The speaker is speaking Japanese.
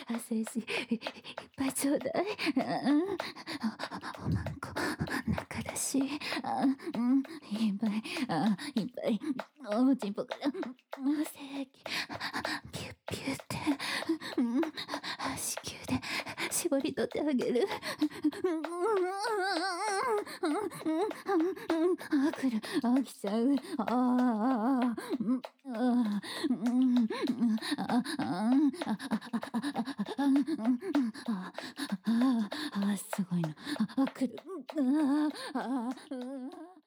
精子いっぱいちょうだい。うん。おまんこ、中だし。うん、いっぱい、いっぱい。おちんぽから、精液、ピュッピュって。うん、子宮で絞り取ってあげる。来る。来ちゃう。すごいな。来る。